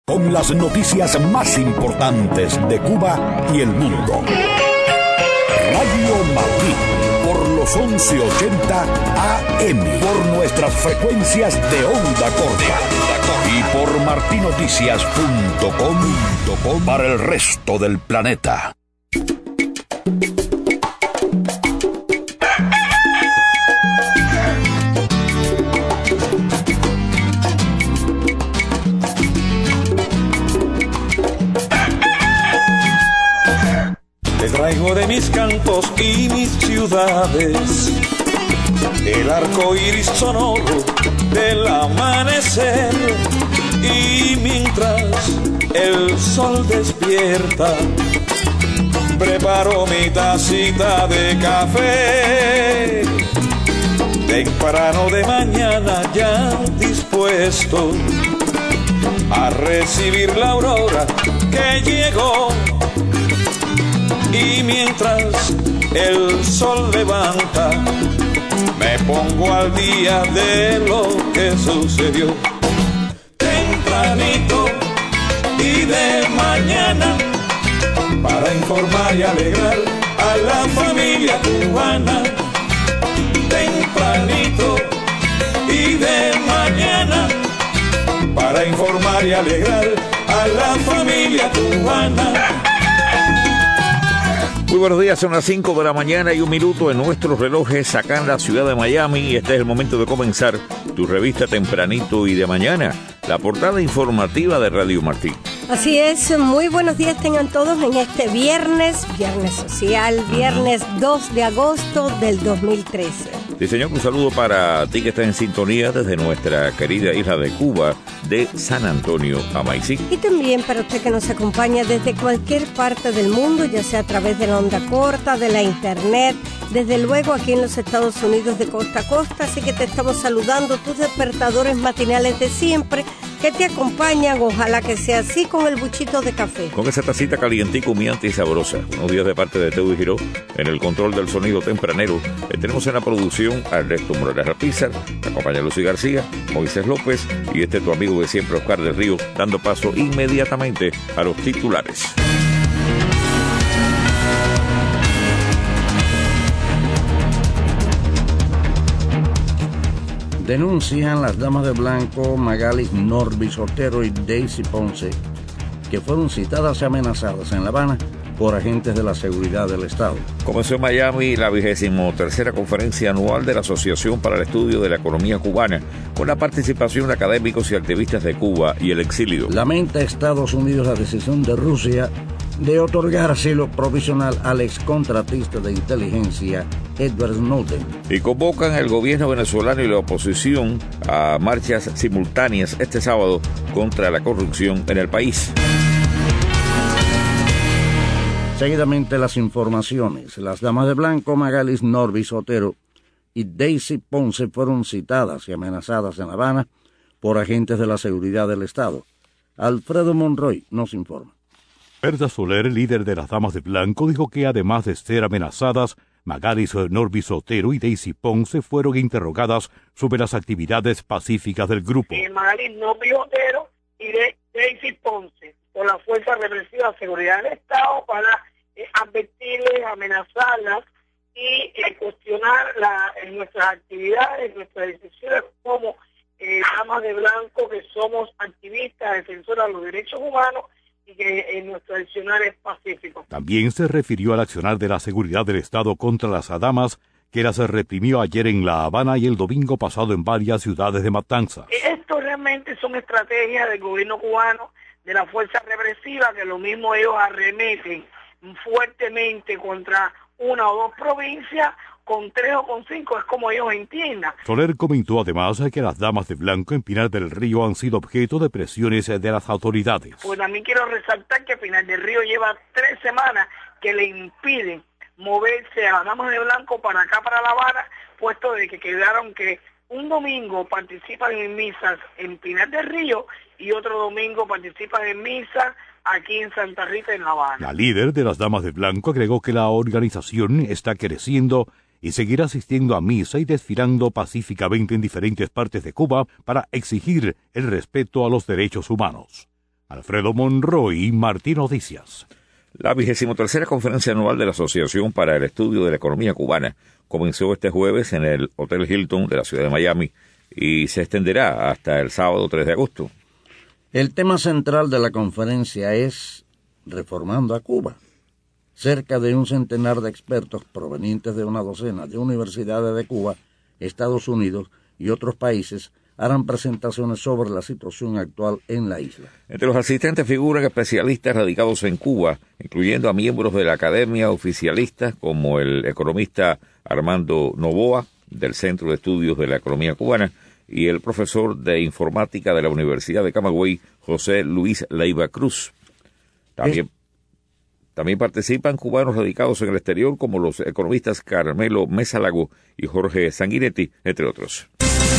Con las noticias más importantes de Cuba y el mundo. Radio Martí, por los 1180 AM, por nuestras frecuencias de onda corta y por martinoticias.com para el resto del planeta. Te traigo de mis cantos y mis ciudades el arco iris sonoro del amanecer, y mientras el sol despierta preparo mi tacita de café. Temprano de mañana ya dispuesto a recibir la aurora que llegó. Y mientras el sol levanta, me pongo al día de lo que sucedió. Tempranito y de mañana, para informar y alegrar a la familia cubana. Tempranito y de mañana, para informar y alegrar a la familia cubana. Muy buenos días, son las 5 de la mañana y 1 minuto en nuestros relojes acá en la ciudad de Miami, y este es el momento de comenzar tu revista Tempranito y de Mañana, la portada informativa de Radio Martí. Así es, muy buenos días tengan todos en este viernes social, viernes 2 de agosto del 2013. Sí, señor, un saludo para ti que está en sintonía desde nuestra querida isla de Cuba, de San Antonio a Maicí. Y también para usted que nos acompaña desde cualquier parte del mundo, ya sea a través de la onda corta, de la internet, desde luego aquí en los Estados Unidos de costa a costa, así que te estamos saludando, tus despertadores matinales de siempre, que te acompañan, ojalá que sea así, con el buchito de café. Con esa tacita calientica, humeante y sabrosa. Buenos días de parte de Teudy Giró, en el control del sonido tempranero. Tenemos en la producción a Ernesto Morales Rapizar, te acompaña Lucy García, Moisés López y tu amigo de siempre, Oscar del Río, dando paso inmediatamente a los titulares. Denuncian las damas de blanco Magalis Norbis Otero y Daisy Ponce, que fueron citadas y amenazadas en La Habana por agentes de la seguridad del Estado. Comenzó en Miami la 23ª conferencia anual de la Asociación para el Estudio de la Economía Cubana, con la participación de académicos y activistas de Cuba y el exilio. Lamenta Estados Unidos la decisión de Rusia de otorgar asilo provisional al excontratista de inteligencia Edward Snowden. Y convocan el gobierno venezolano y la oposición a marchas simultáneas este sábado contra la corrupción en el país. Seguidamente las informaciones. Las damas de blanco Magalis Norbis Otero y Daisy Ponce fueron citadas y amenazadas en La Habana por agentes de la seguridad del Estado. Alfredo Monroy nos informa. Berta Soler, líder de las Damas de Blanco, dijo que además de ser amenazadas, Magalis Norbis Otero y Daisy Ponce fueron interrogadas sobre las actividades pacíficas del grupo. Magalis Norbis Otero y Daisy Ponce, por la Fuerza Represiva de Seguridad del Estado, para advertirles, amenazarlas y cuestionar nuestras actividades, nuestras decisiones como damas de blanco, que somos activistas, defensoras de los derechos humanos, y que en nuestro accionar es pacífico. También se refirió al accionar de la seguridad del Estado contra las damas, que las reprimió ayer en La Habana y el domingo pasado en varias ciudades de Matanzas. Esto realmente son estrategias del gobierno cubano, de la fuerza represiva, que lo mismo ellos arremeten fuertemente contra una o dos provincias, con 3 o con 5, es como ellos entiendan. Soler comentó además que las damas de blanco en Pinar del Río han sido objeto de presiones de las autoridades. Pues también quiero resaltar que Pinar del Río lleva 3 semanas que le impiden moverse a las damas de blanco para acá, para La Habana, puesto de que quedaron que un domingo participan en misas en Pinar del Río y otro domingo participan en misas aquí en Santa Rita, en La Habana. La líder de las damas de blanco agregó que la organización está creciendo y seguirá asistiendo a misa y desfilando pacíficamente en diferentes partes de Cuba para exigir el respeto a los derechos humanos. Alfredo Monroy, Martín Noticias. La 23ª Conferencia Anual de la Asociación para el Estudio de la Economía Cubana comenzó este jueves en el Hotel Hilton de la ciudad de Miami y se extenderá hasta el sábado 3 de agosto. El tema central de la conferencia es Reformando a Cuba. Cerca de un centenar de expertos provenientes de una docena de universidades de Cuba, Estados Unidos y otros países harán presentaciones sobre la situación actual en la isla. Entre los asistentes figuran especialistas radicados en Cuba, incluyendo a miembros de la Academia Oficialista como el economista Armando Novoa, del Centro de Estudios de la Economía Cubana, y el profesor de Informática de la Universidad de Camagüey, José Luis Leiva Cruz. También participan cubanos radicados en el exterior como los economistas Carmelo Mesa Lago y Jorge Sanguinetti, entre otros.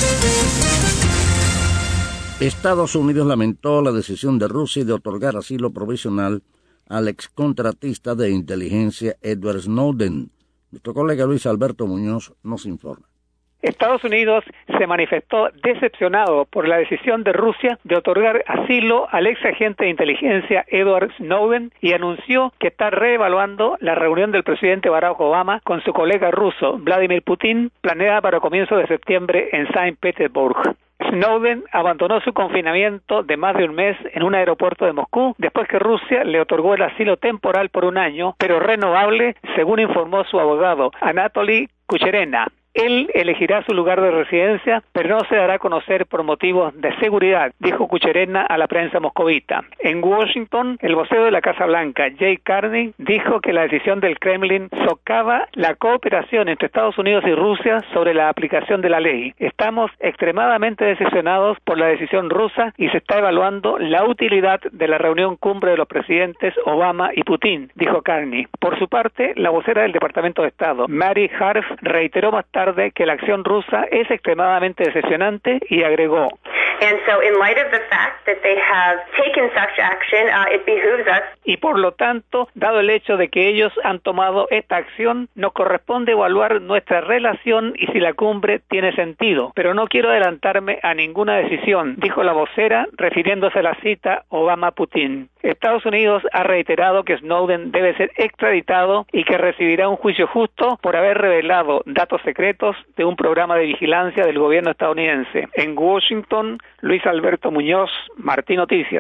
Estados Unidos lamentó la decisión de Rusia de otorgar asilo provisional al excontratista de inteligencia Edward Snowden. Nuestro colega Luis Alberto Muñoz nos informa. Estados Unidos se manifestó decepcionado por la decisión de Rusia de otorgar asilo al ex agente de inteligencia Edward Snowden y anunció que está reevaluando la reunión del presidente Barack Obama con su colega ruso Vladimir Putin, planeada para comienzos de septiembre en Saint Petersburg. Snowden abandonó su confinamiento de más de un mes en un aeropuerto de Moscú después que Rusia le otorgó el asilo temporal por un año, pero renovable, según informó su abogado Anatoly Kucherena. Él elegirá su lugar de residencia, pero no se dará a conocer por motivos de seguridad, dijo Kucherena a la prensa moscovita. En Washington, el vocero de la Casa Blanca, Jay Carney, dijo que la decisión del Kremlin socava la cooperación entre Estados Unidos y Rusia sobre la aplicación de la ley. Estamos extremadamente decepcionados por la decisión rusa y se está evaluando la utilidad de la reunión cumbre de los presidentes Obama y Putin, dijo Carney. Por su parte, la vocera del Departamento de Estado, Mary Harf, reiteró más tarde que la acción rusa es extremadamente decepcionante y agregó: y por lo tanto, dado el hecho de que ellos han tomado esta acción, nos corresponde evaluar nuestra relación y si la cumbre tiene sentido. Pero no quiero adelantarme a ninguna decisión, dijo la vocera, refiriéndose a la cita Obama-Putin. Estados Unidos ha reiterado que Snowden debe ser extraditado y que recibirá un juicio justo por haber revelado datos secretos de un programa de vigilancia del gobierno estadounidense. En Washington, Luis Alberto Muñoz, Martín Noticias.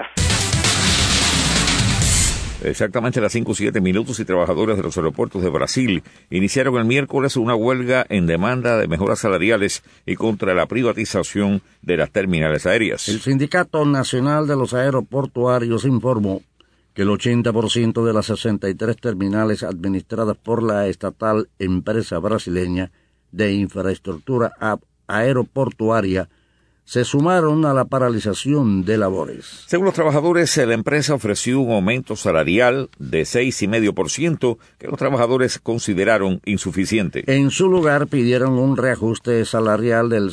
Exactamente a las 5:07 y trabajadores de los aeropuertos de Brasil iniciaron el miércoles una huelga en demanda de mejoras salariales y contra la privatización de las terminales aéreas. El Sindicato Nacional de los Aeroportuarios informó que el 80% de las 63 terminales administradas por la estatal empresa brasileña de infraestructura aeroportuaria se sumaron a la paralización de labores. Según los trabajadores, la empresa ofreció un aumento salarial de 6,5% que los trabajadores consideraron insuficiente. En su lugar pidieron un reajuste salarial del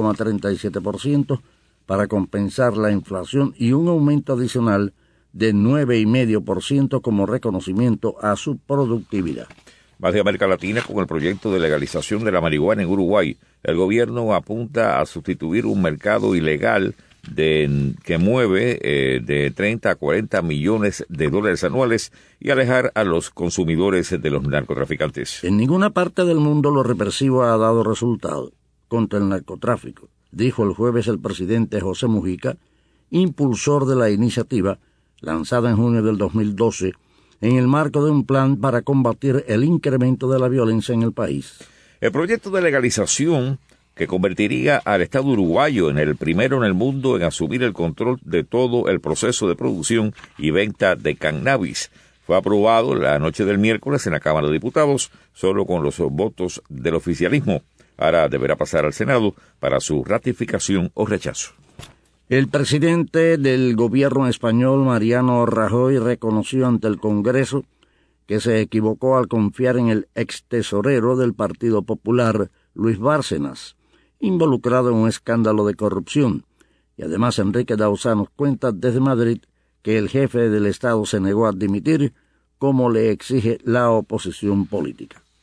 6,37% para compensar la inflación y un aumento adicional de 9,5% como reconocimiento a su productividad. Más de América Latina, con el proyecto de legalización de la marihuana en Uruguay, el gobierno apunta a sustituir un mercado ilegal que mueve de 30 a 40 millones de dólares anuales y alejar a los consumidores de los narcotraficantes. En ninguna parte del mundo lo represivo ha dado resultado contra el narcotráfico, dijo el jueves el presidente José Mujica, impulsor de la iniciativa lanzada en junio del 2012, en el marco de un plan para combatir el incremento de la violencia en el país. El proyecto de legalización, que convertiría al Estado uruguayo en el primero en el mundo en asumir el control de todo el proceso de producción y venta de cannabis, fue aprobado la noche del miércoles en la Cámara de Diputados, solo con los votos del oficialismo. Ahora deberá pasar al Senado para su ratificación o rechazo. El presidente del gobierno español, Mariano Rajoy, reconoció ante el Congreso que se equivocó al confiar en el extesorero del Partido Popular, Luis Bárcenas, involucrado en un escándalo de corrupción. Y además Enrique Dauzá nos cuenta desde Madrid que el jefe del Estado se negó a dimitir, como le exige la oposición política.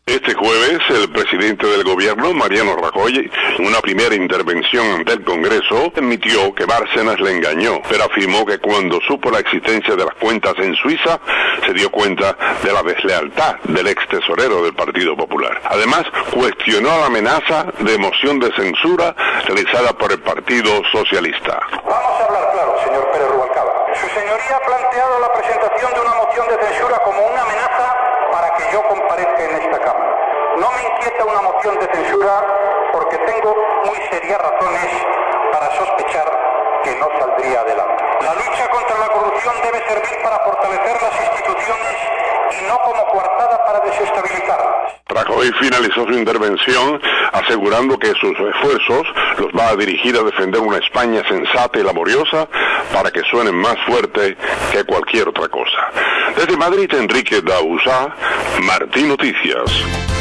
Este jueves, el presidente del gobierno, Mariano Rajoy, en una primera intervención ante el Congreso, admitió que Bárcenas le engañó, pero afirmó que cuando supo la existencia de las cuentas en Suiza, se dio cuenta de la deslealtad del ex tesorero del Partido Popular. Además, cuestionó la amenaza de moción de censura realizada por el Partido Socialista. Vamos a hablar claro, señor Pérez Rubalcaba. Su señoría ha planteado la presentación de una moción de censura como una amenaza para que yo comparezca en esta Cámara. No me inquieta una moción de censura porque tengo muy serias razones para sospechar que no saldría adelante. La lucha contra la corrupción debe servir para fortalecer las instituciones y no como coartada para desestabilizarlas. Rajoy finalizó su intervención asegurando que sus esfuerzos los va a dirigir a defender una España sensata y laboriosa para que suenen más fuerte que cualquier otra cosa. Desde Madrid, Enrique Dauzá, Martí Noticias.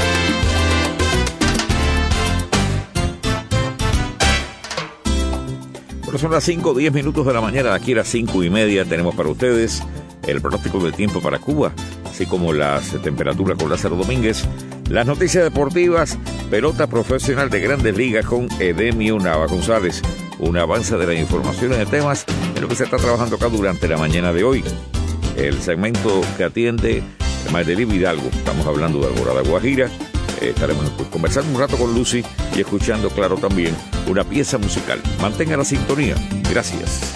Bueno, son las 5:10 de la mañana, aquí a las 5:30 tenemos para ustedes el pronóstico del tiempo para Cuba, así como las temperaturas con Lázaro Domínguez, las noticias deportivas, pelota profesional de Grandes Ligas con Edemio Nava González, un avance de las informaciones de temas en lo que se está trabajando acá durante la mañana de hoy. El segmento que atiende Madeline Hidalgo, estamos hablando de Alborada Guajira. Estaremos conversando un rato con Lucy y escuchando, claro, también una pieza musical. Mantenga la sintonía. Gracias.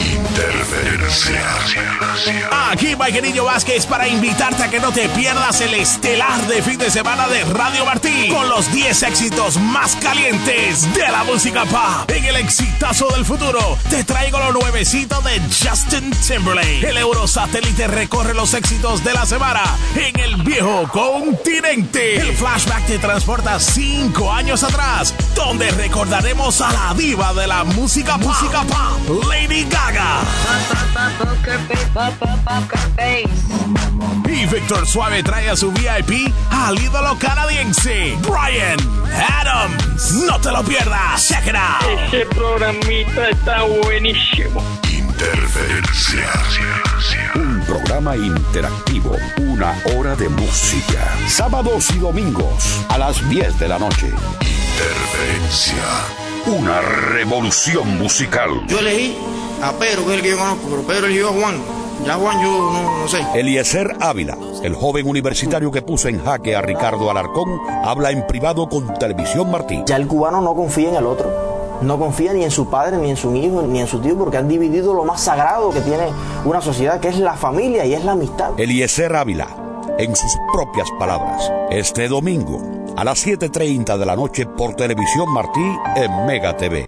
Aquí Miguelillo Vázquez para invitarte a que no te pierdas el estelar de fin de semana de Radio Martí con los 10 éxitos más calientes de la música pop. En el exitazo del futuro te traigo lo nuevecito de Justin Timberlake. El Eurosatélite recorre los éxitos de la semana en el viejo continente. El flashback te transporta 5 años atrás, donde recordaremos a la diva de la música pop, Lady Gaga. Y Víctor Suave trae a su VIP al ídolo canadiense Bryan Adams. No te lo pierdas, check it out. Ese programita está buenísimo. Interferencia. Un programa interactivo, 1 hora de música. Sábados y domingos a las 10 de la noche. Interferencia. Una revolución musical. Yo elegí a Pedro, que es el que yo conozco, pero Pedro eligió a Juan. Ya Juan yo no sé. Eliezer Ávila, el joven universitario que puso en jaque a Ricardo Alarcón, habla en privado con Televisión Martí. Ya el cubano no confía en el otro. No confía ni en su padre, ni en su hijo, ni en su tío, porque han dividido lo más sagrado que tiene una sociedad, que es la familia y es la amistad. Eliezer Ávila, en sus propias palabras, este domingo a las 7:30 de la noche por Televisión Martí en Mega TV.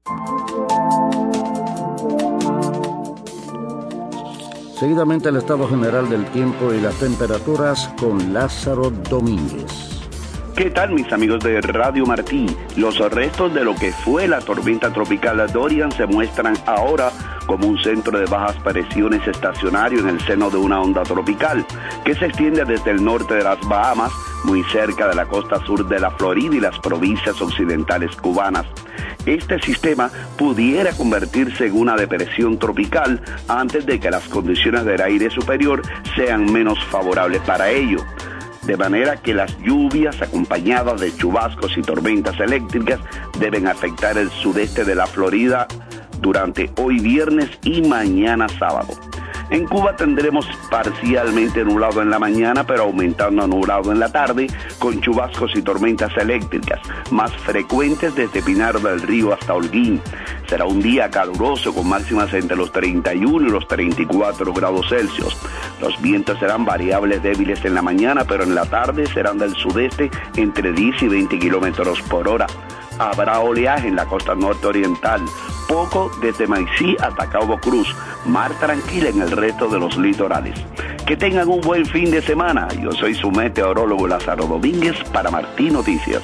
Seguidamente el estado general del tiempo y las temperaturas con Lázaro Domínguez. ¿Qué tal, mis amigos de Radio Martí? Los restos de lo que fue la tormenta tropical Dorian se muestran ahora como un centro de bajas presiones estacionario en el seno de una onda tropical que se extiende desde el norte de las Bahamas, muy cerca de la costa sur de la Florida y las provincias occidentales cubanas. Este sistema pudiera convertirse en una depresión tropical antes de que las condiciones del aire superior sean menos favorables para ello. De manera que las lluvias acompañadas de chubascos y tormentas eléctricas deben afectar el sudeste de la Florida durante hoy viernes y mañana sábado. En Cuba tendremos parcialmente nublado en la mañana, pero aumentando a nublado en la tarde, con chubascos y tormentas eléctricas, más frecuentes desde Pinar del Río hasta Holguín. Será un día caluroso con máximas entre los 31 y los 34 grados Celsius. Los vientos serán variables débiles en la mañana, pero en la tarde serán del sudeste entre 10 y 20 kilómetros por hora. Habrá oleaje en la costa norte oriental, poco desde Maicí hasta Cabo Cruz, mar tranquila en el resto de los litorales. Que tengan un buen fin de semana. Yo soy su meteorólogo Lázaro Domínguez para Martí Noticias.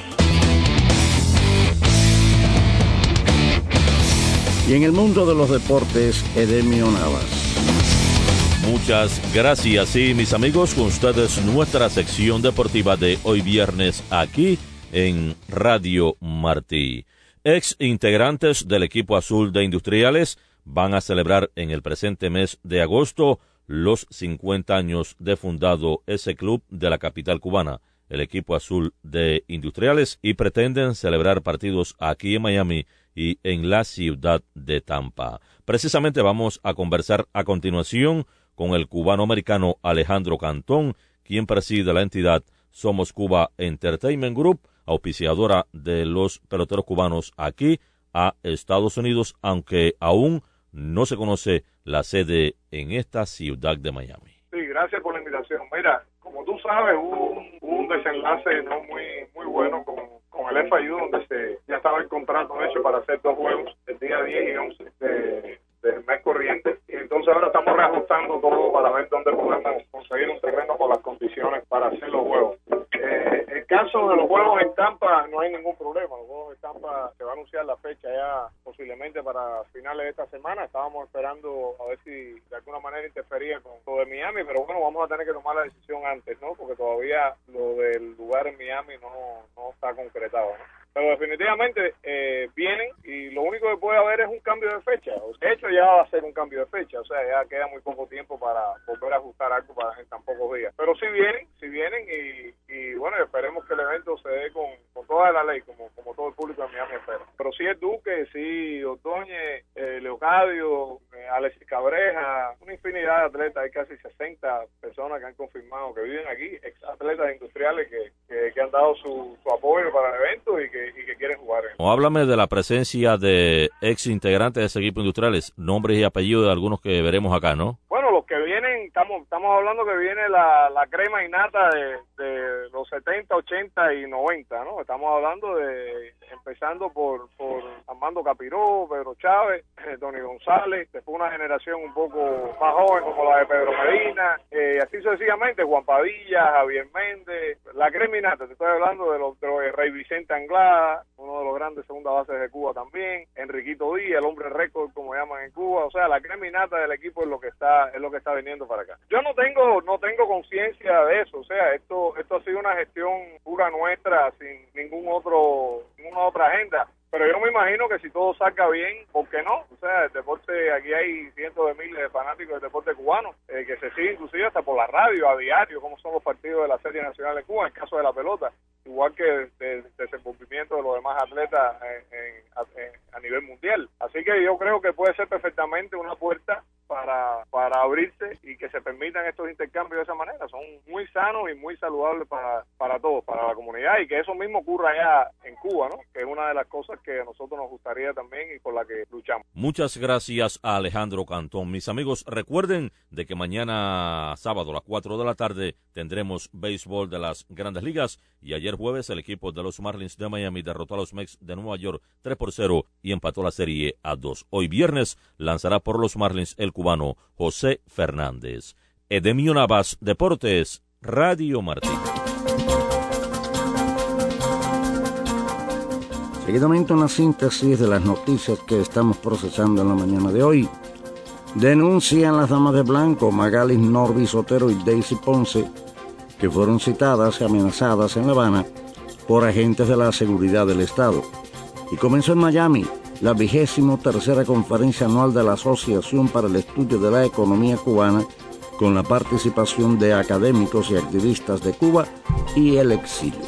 Y en el mundo de los deportes, Edemio Navas. Muchas gracias, y mis amigos, con ustedes nuestra sección deportiva de hoy viernes aquí en Radio Martí. Ex integrantes del equipo azul de Industriales van a celebrar en el presente mes de agosto los 50 años de fundado ese club de la capital cubana. el equipo azul de Industriales, y pretenden celebrar partidos aquí en Miami y en la ciudad de Tampa. Precisamente vamos a conversar a continuación con el cubano-americano Alejandro Cantón, quien preside la entidad Somos Cuba Entertainment Group, auspiciadora de los peloteros cubanos aquí a Estados Unidos, aunque aún no se conoce la sede en esta ciudad de Miami. Sí, gracias por la invitación. Mira, como tú sabes, hubo un desenlace no muy bueno con el FIU, donde ya estaba el contrato hecho para hacer 2 juegos el día 10 y 11 del mes corriente, y entonces ahora estamos reajustando todo para ver dónde podemos conseguir un terreno con las condiciones para hacer los juegos. El caso de los juegos en Tampa no hay ningún problema. Los juegos en Tampa se va a anunciar la fecha ya posiblemente para finales de esta semana. Estábamos esperando a ver si de alguna manera interfería con lo de Miami, pero bueno, vamos a tener que tomar la decisión antes, ¿no? Porque todavía lo del lugar en Miami no está concretado, ¿no? Pero definitivamente vienen, y lo único que puede haber es un cambio de fecha. De hecho, ya va a ser un cambio de fecha, o sea, ya queda muy poco tiempo para volver a ajustar algo en tan pocos días. Pero sí vienen y bueno, esperemos que el evento se dé con toda la ley, como todo el público de Miami espera. Pero sí el Duque, sí Ordóñez, Leocadio, Alexis Cabreja, una infinidad de atletas, hay casi 60 personas que han confirmado que viven aquí, ex atletas industriales que han dado su apoyo para el evento y que quieren jugar. Háblame de la presencia de ex integrantes de ese equipo Industriales, nombres y apellidos de algunos que veremos acá, ¿no? Bueno, los que vienen, estamos hablando que viene la crema innata de los 70, 80 y 90, ¿no? Estamos hablando empezando por Armando Capiró, Pedro Chávez, Tony González, después una generación un poco más joven como la de Pedro Medina, así sucesivamente, Juan Padilla, Javier Méndez, la crema innata. Te estoy hablando de los Rey Vicente Anglada, uno de los grandes segunda bases de Cuba también, Enriquito Díaz, el hombre récord como llaman en Cuba. O sea, la crema innata del equipo es lo que está viniendo para acá. Yo no tengo conciencia de eso, o sea, esto ha sido una gestión pura nuestra, sin ninguna otra agenda. Pero yo me imagino que si todo salga bien, ¿por qué no? O sea, el deporte, aquí hay cientos de miles de fanáticos del deporte cubano, que se siguen inclusive hasta por la radio, a diario, como son los partidos de la Serie Nacional de Cuba, en el caso de la pelota, igual que el desenvolvimiento de los demás atletas a nivel mundial. Así que yo creo que puede ser perfectamente una puerta para abrirse y que se permitan estos intercambios de esa manera. Son muy sanos y muy saludables para todos, para la comunidad, y que eso mismo ocurra allá en Cuba, ¿no? Que es una de las cosas que a nosotros nos gustaría también y por la que luchamos. Muchas gracias a Alejandro Cantón. Mis amigos, recuerden de que mañana sábado a las 4 de la tarde tendremos béisbol de las Grandes Ligas, y ayer jueves el equipo de los Marlins de Miami derrotó a los Mets de Nueva York 3-0 y empató la serie a 2. Hoy viernes lanzará por los Marlins el cubano José Fernández. Edemio Navas, Deportes, Radio Martí. Seguidamente una síntesis de las noticias que estamos procesando en la mañana de hoy. Denuncian las damas de blanco Magalis Norby Sotero y Daisy Ponce, que fueron citadas y amenazadas en La Habana por agentes de la seguridad del Estado. Y comenzó en Miami la 23ª conferencia anual de la Asociación para el Estudio de la Economía Cubana, con la participación de académicos y activistas de Cuba y el exilio.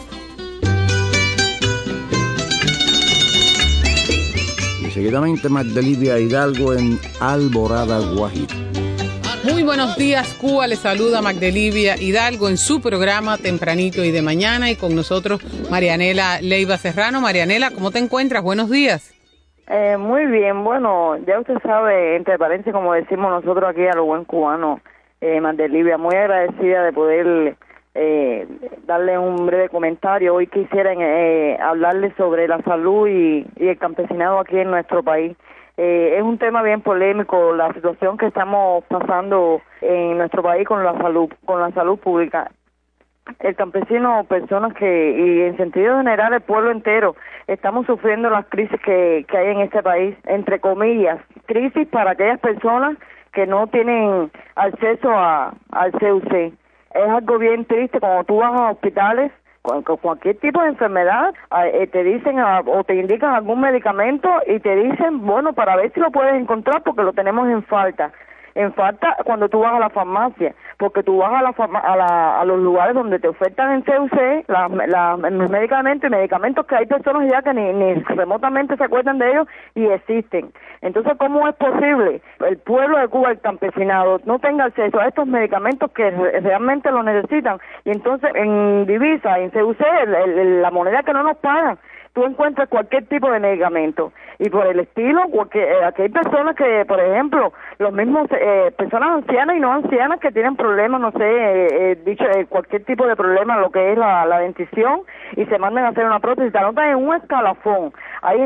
Y seguidamente Magdelivia Hidalgo en Alborada, Guajira. Muy buenos días, Cuba. Les saluda Magdelivia Hidalgo en su programa Tempranito y de Mañana, y con nosotros Marianela Leiva Serrano. Marianela, ¿cómo te encuentras? Buenos días. Muy bien. Bueno, ya usted sabe, entre paréntesis, como decimos nosotros aquí a lo buen cubano, Magdelivia, muy agradecida de poder darle un breve comentario. Hoy quisiera hablarle sobre la salud y el campesinado aquí en nuestro país. Es un tema bien polémico, la situación que estamos pasando en nuestro país con la salud pública. El campesino, personas y en sentido general el pueblo entero, estamos sufriendo las crisis que hay en este país, entre comillas, crisis para aquellas personas que no tienen acceso al CUC. Es algo bien triste cuando tú vas a hospitales con cualquier tipo de enfermedad, te dicen o te indican algún medicamento y te dicen, bueno, para ver si lo puedes encontrar porque lo tenemos en falta. En falta cuando tú vas a la farmacia, porque tú vas a los lugares donde te ofertan en CUC los medicamentos que hay personas ya que ni remotamente se acuerdan de ellos y existen. Entonces, ¿cómo es posible el pueblo de Cuba, el campesinado, no tenga acceso a estos medicamentos que realmente lo necesitan? Y entonces en divisa, en CUC, la moneda que no nos pagan, tú encuentras cualquier tipo de medicamento y por el estilo, porque aquí hay personas que, por ejemplo, los mismos personas ancianas y no ancianas que tienen problemas, no sé, cualquier tipo de problema, lo que es la dentición, y se mandan a hacer una prótesis, te anotan en un escalafón. Hay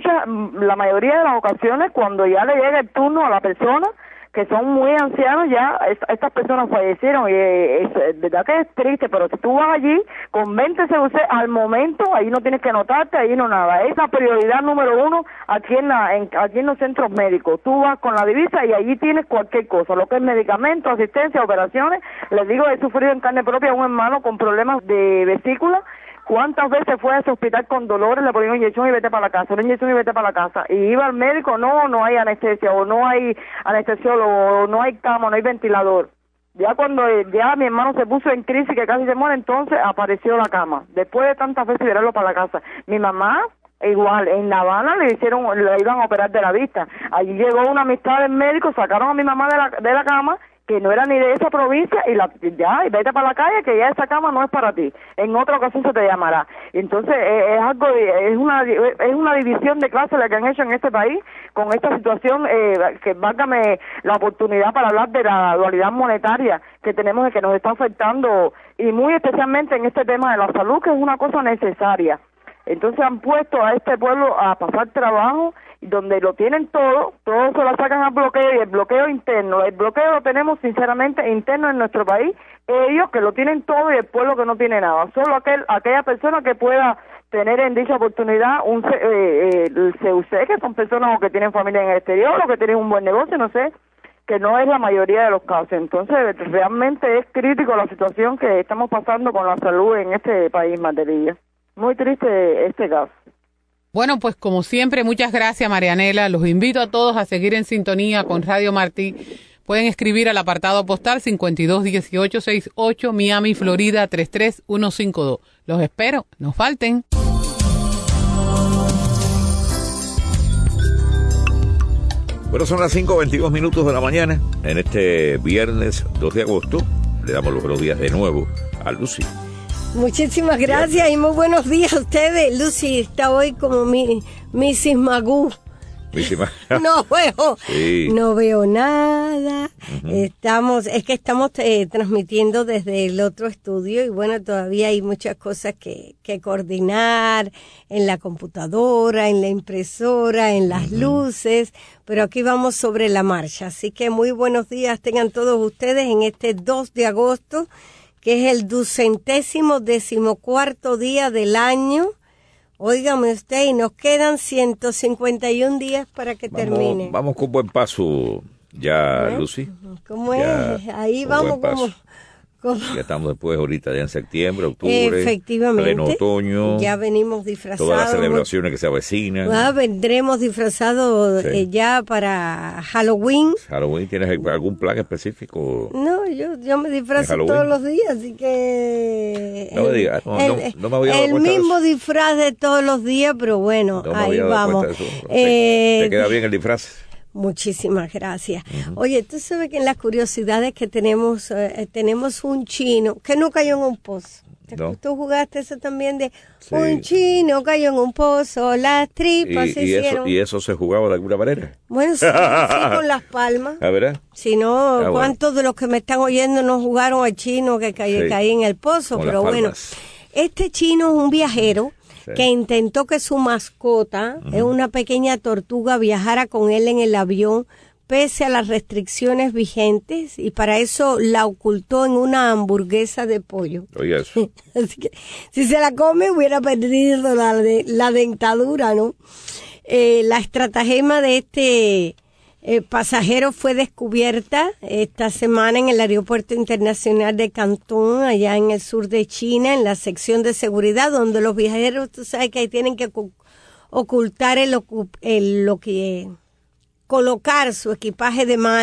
la mayoría de las ocasiones cuando ya le llega el turno a la persona, que son muy ancianos, ya estas personas fallecieron, y es verdad que es triste, pero si tú vas allí con 20 CUC al momento, ahí no tienes que anotarte, ahí no nada, es la prioridad número 1 aquí en los centros médicos. Tú vas con la divisa y allí tienes cualquier cosa, lo que es medicamentos, asistencia, operaciones. Les digo, he sufrido en carne propia a un hermano con problemas de vesícula. ¿Cuántas veces fue a ese hospital con dolores, le ponían una inyección y vete para la casa, una inyección y vete para la casa? Y iba al médico, no hay anestesia, o no hay anestesiólogo, o no hay cama, no hay ventilador. Ya cuando ya mi hermano se puso en crisis, que casi se muere, entonces apareció la cama. Después de tantas veces llevarlo para la casa. Mi mamá, igual, en La Habana le iban a operar de la vista. Allí llegó una amistad del médico, sacaron a mi mamá de la cama, que no era ni de esa provincia, y vete para la calle, que ya esa cama no es para ti, en otra ocasión se te llamará. Entonces es una división de clase la que han hecho en este país con esta situación, que válgame la oportunidad para hablar de la dualidad monetaria que tenemos y que nos está afectando, y muy especialmente en este tema de la salud, que es una cosa necesaria. Entonces han puesto a este pueblo a pasar trabajo, donde lo tienen todo se lo sacan al bloqueo, y el bloqueo interno, el bloqueo lo tenemos sinceramente interno en nuestro país, ellos que lo tienen todo y el pueblo que no tiene nada, solo aquella persona que pueda tener en dicha oportunidad el CUC, que son personas o que tienen familia en el exterior o que tienen un buen negocio, no sé, que no es la mayoría de los casos. Entonces realmente es crítico la situación que estamos pasando con la salud en este país, Martelilla. Muy triste este caso. Bueno, pues como siempre, muchas gracias, Marianela. Los invito a todos a seguir en sintonía con Radio Martí. Pueden escribir al apartado postal 521868, Miami, Florida 33152. Los espero, no falten. Bueno, son las 5:22 de la mañana. En este viernes 2 de agosto, le damos los buenos días de nuevo a Lucy. Muchísimas gracias y muy buenos días a ustedes. Lucy está hoy como Mrs. Magoo. No veo nada. Estamos transmitiendo desde el otro estudio y bueno, todavía hay muchas cosas que coordinar en la computadora, en la impresora, en las luces, pero aquí vamos sobre la marcha. Así que muy buenos días tengan todos ustedes en este 2 de agosto, que es el 214º día del año. Óigame usted, y nos quedan 151 días para que termine. Vamos con buen paso ya, Lucy. ¿Cómo es? Ahí vamos como... Ya estamos después ahorita ya en septiembre, octubre, efectivamente, pleno otoño. Ya venimos disfrazados. Todas las celebraciones que se avecinan. Vendremos disfrazados ya para Halloween. ¿Halloween tienes algún plan específico? No, yo me disfrazo todos los días, así que... No me digas, no me había dado el mismo disfraz de todos los días, pero bueno, ahí vamos. ¿Te queda bien el disfraz? Muchísimas gracias. Oye, tú sabes que en las curiosidades que tenemos un chino que no cayó en un pozo. ¿Tú jugaste eso también de un chino cayó en un pozo, las tripas se hicieron? ¿Y eso se jugaba de alguna manera? Bueno, sí, con las palmas. ¿A ver? Si no, ¿cuántos de los que me están oyendo no jugaron al chino que caí en el pozo? Pero bueno, este chino es un viajero que intentó que su mascota, es una pequeña tortuga, viajara con él en el avión pese a las restricciones vigentes, y para eso la ocultó en una hamburguesa de pollo. Oye, eso. Así que si se la come hubiera perdido la dentadura, ¿no? La estratagema de este pasajero fue descubierta esta semana en el Aeropuerto Internacional de Cantón, allá en el sur de China, en la sección de seguridad, donde los viajeros, tú sabes que ahí tienen que ocultar colocar su equipaje de mano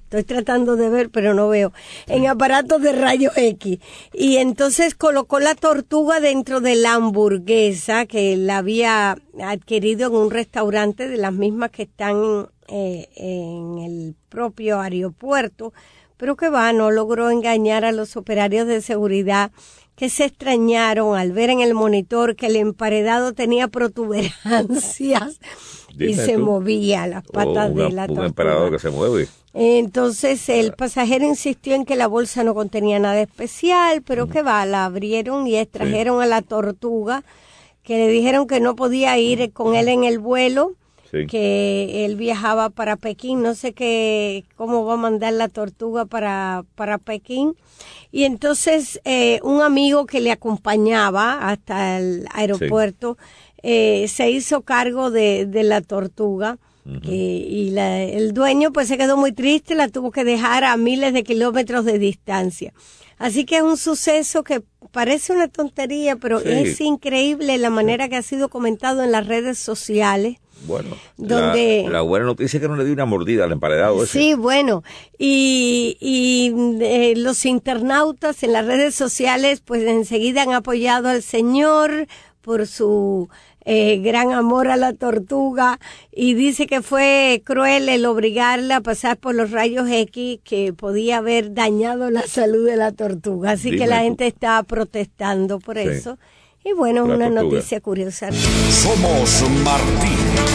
Estoy tratando de ver, pero no veo. En aparatos de rayos X. Y entonces colocó la tortuga dentro de la hamburguesa que él había adquirido en un restaurante de las mismas que están en el propio aeropuerto. Pero que va, no logró engañar a los operarios de seguridad, que se extrañaron al ver en el monitor que el emparedado tenía protuberancias y se movía las patas de la tortuga. Un emparedado que se mueve. Entonces el pasajero insistió en que la bolsa no contenía nada especial, pero que va, la abrieron y extrajeron a la tortuga, que le dijeron que no podía ir con él en el vuelo, que él viajaba para Pekín, no sé cómo va a mandar la tortuga para Pekín. Y entonces un amigo que le acompañaba hasta el aeropuerto se hizo cargo de la tortuga. Y el dueño pues se quedó muy triste, la tuvo que dejar a miles de kilómetros de distancia. Así que es un suceso que parece una tontería, pero es increíble la manera que ha sido comentado en las redes sociales. Bueno, donde la buena noticia es que no le dio una mordida al emparedado ese. Sí, bueno, y los internautas en las redes sociales pues enseguida han apoyado al señor por su gran amor a la tortuga, y dice que fue cruel el obligarla a pasar por los rayos X, que podía haber dañado la salud de la tortuga. Así que la gente está protestando por eso. Y bueno, es una noticia curiosa. Somos Martí.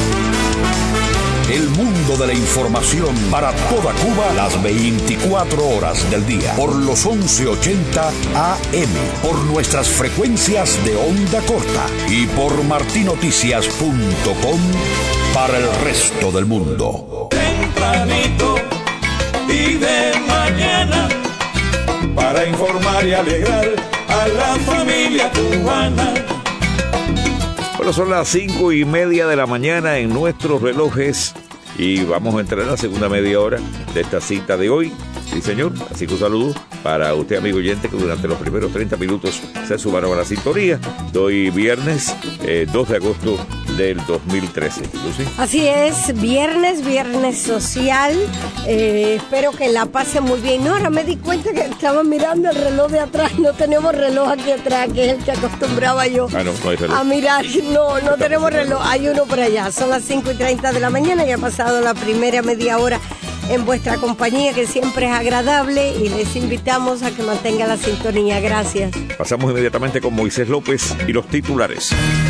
El mundo de la información para toda Cuba las 24 horas del día. Por los 1180 AM. Por nuestras frecuencias de onda corta. Y por martinoticias.com para el resto del mundo. Tempranito y de mañana, para informar y alegrar a la familia cubana. Bueno, son las 5:30 de la mañana en nuestros relojes y vamos a entrar en la segunda media hora de esta cita de hoy. Sí, señor. Así que un saludo para usted, amigo oyente, que durante los primeros 30 minutos se sumaron a la sintonía. Hoy viernes 2 de agosto del 2013. ¿Lucy? Así es, viernes social. Espero que la pase muy bien. No, ahora me di cuenta que estaba mirando el reloj de atrás. No tenemos reloj aquí atrás, que es el que acostumbraba yo no hay reloj. a mirar. No tenemos reloj. Hay uno por allá. Son las 5:30 de la mañana y ha pasado la primera media hora en vuestra compañía, que siempre es agradable, y les invitamos a que mantengan la sintonía. Gracias. Pasamos inmediatamente con Moisés López y los titulares.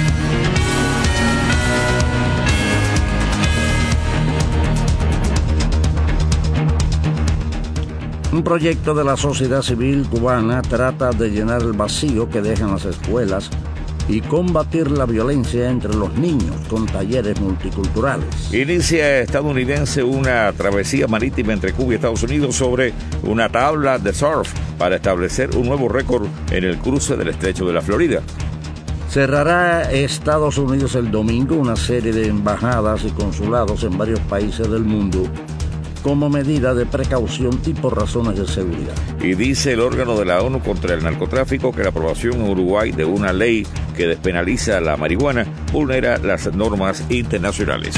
Un proyecto de la sociedad civil cubana trata de llenar el vacío que dejan las escuelas y combatir la violencia entre los niños con talleres multiculturales. Inicia estadounidense una travesía marítima entre Cuba y Estados Unidos sobre una tabla de surf para establecer un nuevo récord en el cruce del Estrecho de la Florida. Cerrará Estados Unidos el domingo una serie de embajadas y consulados en varios países del mundo como medida de precaución y por razones de seguridad. Y dice el órgano de la ONU contra el narcotráfico que la aprobación en Uruguay de una ley que despenaliza la marihuana vulnera las normas internacionales.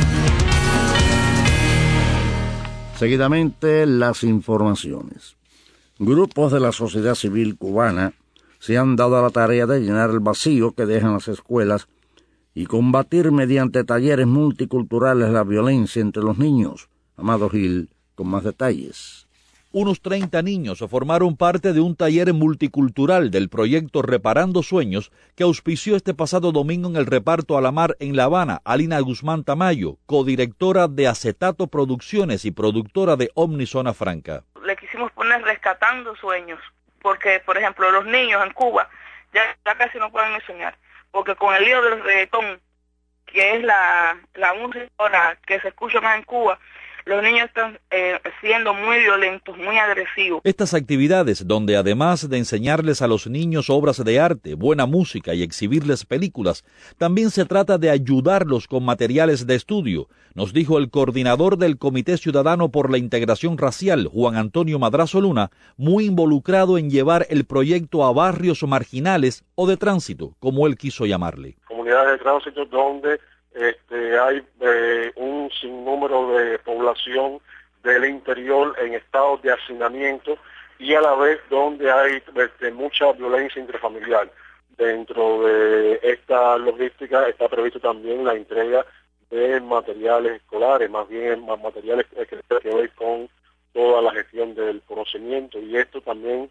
Seguidamente, las informaciones. Grupos de la sociedad civil cubana se han dado a la tarea de llenar el vacío que dejan las escuelas y combatir mediante talleres multiculturales la violencia entre los niños. Amado Gil, con más detalles. Unos 30 niños formaron parte de un taller multicultural del proyecto Reparando Sueños que auspició este pasado domingo en el reparto a la mar en La Habana Alina Guzmán Tamayo, codirectora de Acetato Producciones y productora de Omni Zona Franca. Le quisimos poner Rescatando Sueños, porque, por ejemplo, los niños en Cuba ya casi no pueden soñar, porque con el lío del reggaetón, que es la música que se escucha más en Cuba, los niños están siendo muy violentos, muy agresivos. Estas actividades, donde además de enseñarles a los niños obras de arte, buena música y exhibirles películas, también se trata de ayudarlos con materiales de estudio, nos dijo el coordinador del Comité Ciudadano por la Integración Racial, Juan Antonio Madrazo Luna, muy involucrado en llevar el proyecto a barrios marginales o de tránsito, como él quiso llamarle. Comunidades de tránsito donde hay un sinnúmero de población del interior en estados de hacinamiento y a la vez donde hay mucha violencia intrafamiliar. Dentro de esta logística está previsto también la entrega de materiales escolares, más bien materiales que tienen que ver con toda la gestión del conocimiento, y esto también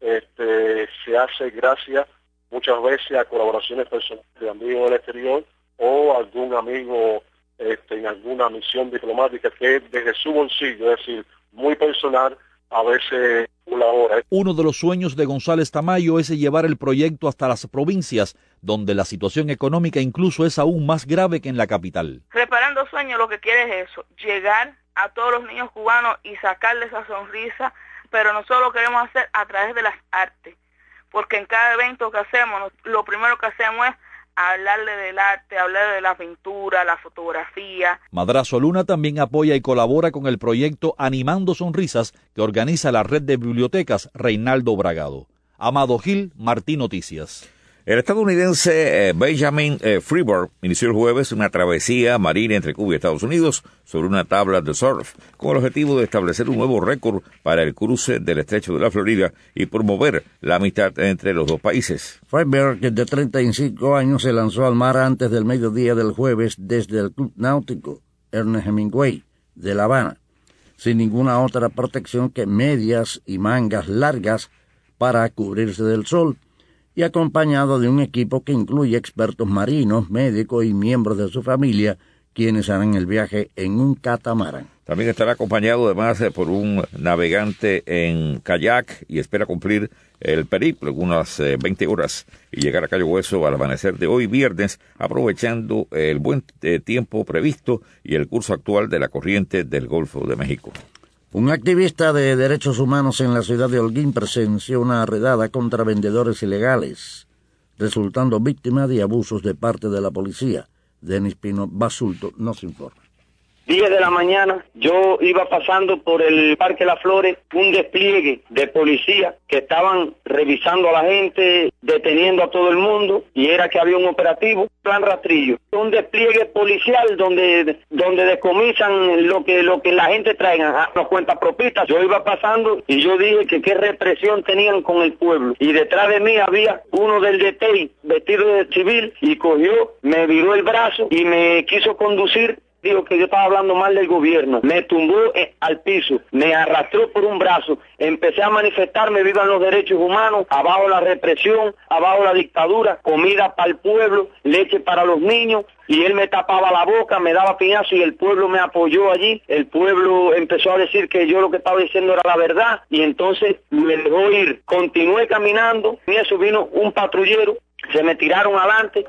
se hace gracias muchas veces a colaboraciones personales de amigos del exterior o algún amigo en alguna misión diplomática que desde su bolsillo, es decir, muy personal, a veces colabora. Uno de los sueños de González Tamayo es llevar el proyecto hasta las provincias, donde la situación económica incluso es aún más grave que en la capital. Reparando Sueños lo que quiere es eso, llegar a todos los niños cubanos y sacarles esa sonrisa, pero nosotros lo queremos hacer a través de las artes, porque en cada evento que hacemos, lo primero que hacemos es hablarle del arte, hablar de la pintura, la fotografía. Madrazo Luna también apoya y colabora con el proyecto Animando Sonrisas que organiza la red de bibliotecas Reinaldo Bragado. Amado Gil, Martí Noticias. El estadounidense Benjamin Freeburg inició el jueves una travesía marina entre Cuba y Estados Unidos sobre una tabla de surf, con el objetivo de establecer un nuevo récord para el cruce del estrecho de la Florida y promover la amistad entre los dos países. Freeburg, de 35 años, se lanzó al mar antes del mediodía del jueves desde el Club Náutico Ernest Hemingway de La Habana, sin ninguna otra protección que medias y mangas largas para cubrirse del sol, y acompañado de un equipo que incluye expertos marinos, médicos y miembros de su familia, quienes harán el viaje en un catamarán. También estará acompañado además por un navegante en kayak y espera cumplir el periplo en unas 20 horas y llegar a Cayo Hueso al amanecer de hoy viernes, aprovechando el buen tiempo previsto y el curso actual de la corriente del Golfo de México. Un activista de derechos humanos en la ciudad de Holguín presenció una redada contra vendedores ilegales, resultando víctima de abusos de parte de la policía. Denis Pino Basulto nos informa. 10 de la mañana, yo iba pasando por el Parque Las Flores, un despliegue de policía que estaban revisando a la gente, deteniendo a todo el mundo, y era que había un operativo, plan rastrillo. Un despliegue policial donde decomisan lo que la gente traiga, los cuentapropistas. Yo iba pasando y yo dije que qué represión tenían con el pueblo. Y detrás de mí había uno del DTI, vestido de civil, y cogió, me viró el brazo y me quiso conducir. Digo que yo estaba hablando mal del gobierno, me tumbó al piso, me arrastró por un brazo, empecé a manifestarme, vivan los derechos humanos, abajo la represión, abajo la dictadura, comida para el pueblo, leche para los niños, y él me tapaba la boca, me daba piñazo y el pueblo me apoyó allí. El pueblo empezó a decir que yo lo que estaba diciendo era la verdad, y entonces me dejó ir. Continué caminando, y eso vino un patrullero. Se me tiraron adelante,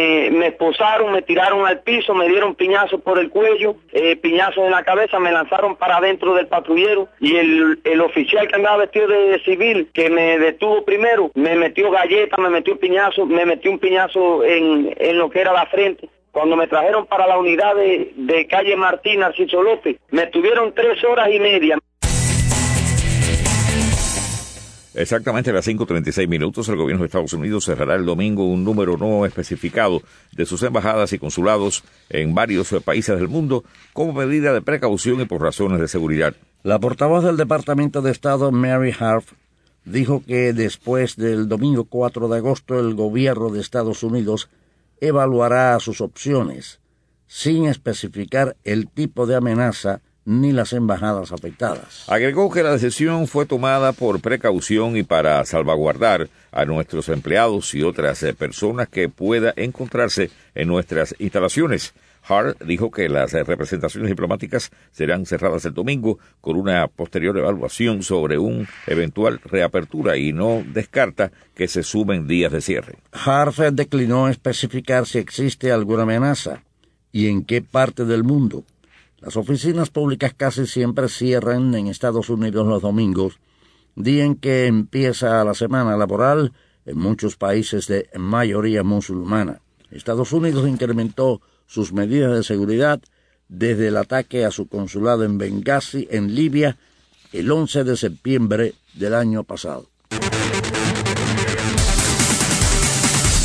me esposaron, me tiraron al piso, me dieron piñazos por el cuello, piñazos en la cabeza, me lanzaron para adentro del patrullero, y el oficial que andaba vestido de civil, que me detuvo primero, me metió galletas, me metió un piñazo en lo que era la frente. Cuando me trajeron para la unidad de calle Martín, Narciso López, me tuvieron 3 horas y media. Exactamente a las 5:36, el gobierno de Estados Unidos cerrará el domingo un número no especificado de sus embajadas y consulados en varios países del mundo como medida de precaución y por razones de seguridad. La portavoz del Departamento de Estado, Mary Harf, dijo que después del domingo 4 de agosto el gobierno de Estados Unidos evaluará sus opciones, sin especificar el tipo de amenaza ni las embajadas afectadas. Agregó que la decisión fue tomada por precaución y para salvaguardar a nuestros empleados y otras personas que pueda encontrarse en nuestras instalaciones. Hart dijo que las representaciones diplomáticas serán cerradas el domingo con una posterior evaluación sobre una eventual reapertura y no descarta que se sumen días de cierre. Hart declinó especificar si existe alguna amenaza y en qué parte del mundo. Las oficinas públicas casi siempre cierran en Estados Unidos los domingos, día en que empieza la semana laboral en muchos países de mayoría musulmana. Estados Unidos incrementó sus medidas de seguridad desde el ataque a su consulado en Benghazi, en Libia, el 11 de septiembre del año pasado.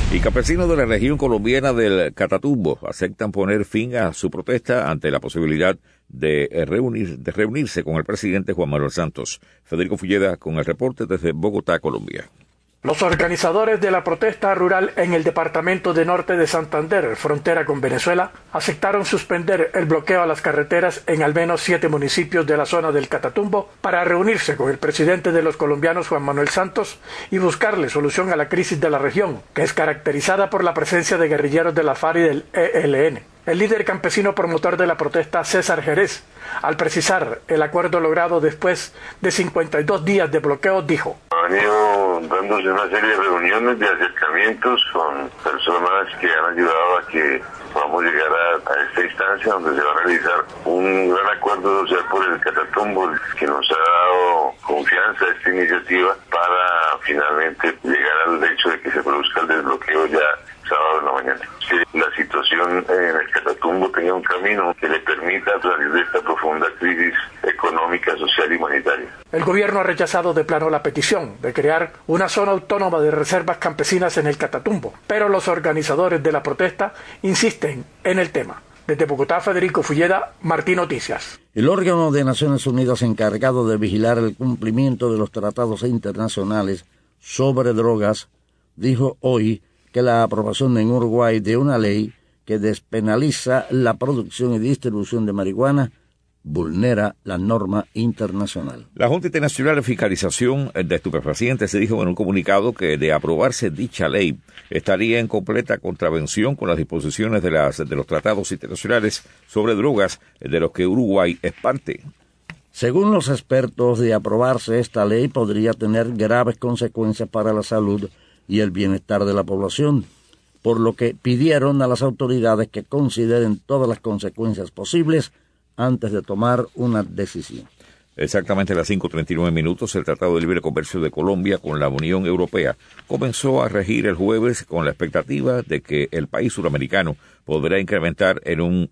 Y campesinos de la región colombiana del Catatumbo aceptan poner fin a su protesta ante la posibilidad de reunirse con el presidente Juan Manuel Santos. Federico Fulleda con el reporte desde Bogotá, Colombia. Los organizadores de la protesta rural en el departamento de Norte de Santander, frontera con Venezuela, aceptaron suspender el bloqueo a las carreteras en al menos 7 municipios de la zona del Catatumbo para reunirse con el presidente de los colombianos, Juan Manuel Santos, y buscarle solución a la crisis de la región, que es caracterizada por la presencia de guerrilleros de la FARC y del ELN. El líder campesino promotor de la protesta, César Jerez, al precisar el acuerdo logrado después de 52 días de bloqueo, dijo: Ha venido dándose una serie de reuniones, de acercamientos con personas que han ayudado a que podamos llegar a esta instancia donde se va a realizar un gran acuerdo social por el Catatumbo que nos ha dado confianza a esta iniciativa para finalmente llegar al hecho de que se produzca el desbloqueo ya sábado en la mañana. Que la situación en el Catatumbo tenga un camino que le permita salir de esta profunda crisis económica, social y humanitaria. El gobierno ha rechazado de plano la petición de crear una zona autónoma de reservas campesinas en el Catatumbo, pero los organizadores de la protesta insisten en el tema. Desde Bogotá, Federico Fulleda, Martí Noticias. El órgano de Naciones Unidas encargado de vigilar el cumplimiento de los tratados internacionales sobre drogas dijo hoy que la aprobación en Uruguay de una ley que despenaliza la producción y distribución de marihuana vulnera la norma internacional. La Junta Internacional de Fiscalización de Estupefacientes se dijo en un comunicado que de aprobarse dicha ley estaría en completa contravención con las disposiciones de los tratados internacionales sobre drogas de los que Uruguay es parte. Según los expertos, de aprobarse esta ley podría tener graves consecuencias para la salud y el bienestar de la población, por lo que pidieron a las autoridades que consideren todas las consecuencias posibles antes de tomar una decisión. Exactamente a las 5:39, el Tratado de Libre Comercio de Colombia con la Unión Europea comenzó a regir el jueves con la expectativa de que el país suramericano podrá incrementar en un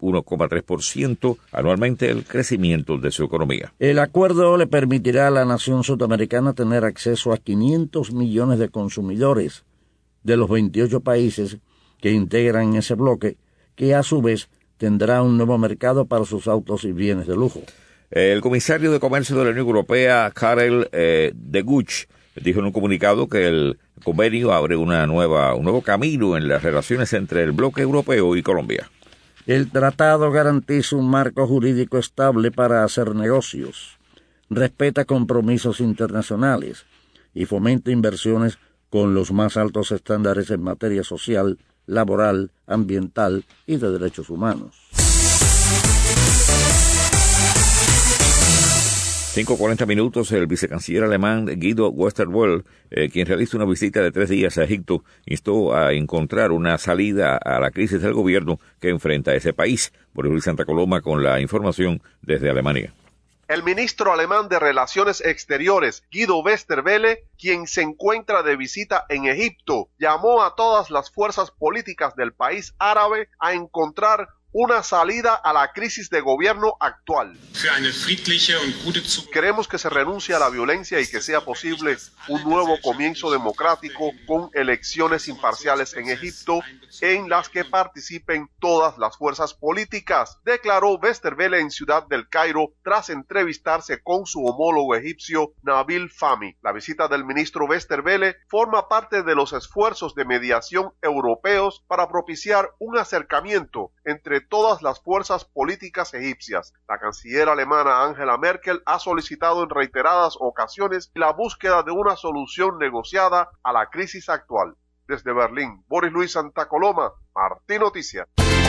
1,3% anualmente el crecimiento de su economía. El acuerdo le permitirá a la nación sudamericana tener acceso a 500 millones de consumidores de los 28 países que integran ese bloque, que a su vez tendrá un nuevo mercado para sus autos y bienes de lujo. El comisario de Comercio de la Unión Europea, Karel de Gucht, dijo en un comunicado que el convenio abre un nuevo camino en las relaciones entre el bloque europeo y Colombia. El tratado garantiza un marco jurídico estable para hacer negocios, respeta compromisos internacionales y fomenta inversiones con los más altos estándares en materia social, laboral, ambiental y de derechos humanos. 5:40, el vicecanciller alemán Guido Westerwelle, quien realiza una visita de 3 días a Egipto, instó a encontrar una salida a la crisis del gobierno que enfrenta ese país. Boris Luis Santa Coloma con la información desde Alemania. El ministro alemán de Relaciones Exteriores, Guido Westerwelle, quien se encuentra de visita en Egipto, llamó a todas las fuerzas políticas del país árabe a encontrar una salida a la crisis de gobierno actual. Queremos que se renuncie a la violencia y que sea posible un nuevo comienzo democrático con elecciones imparciales en Egipto en las que participen todas las fuerzas políticas, declaró Westerwelle en Ciudad del Cairo tras entrevistarse con su homólogo egipcio Nabil Fahmy. La visita del ministro Westerwelle forma parte de los esfuerzos de mediación europeos para propiciar un acercamiento entre todas las fuerzas políticas egipcias. La canciller alemana Angela Merkel ha solicitado en reiteradas ocasiones la búsqueda de una solución negociada a la crisis actual. Desde Berlín, Boris Luis Santa Coloma, Martí Noticias.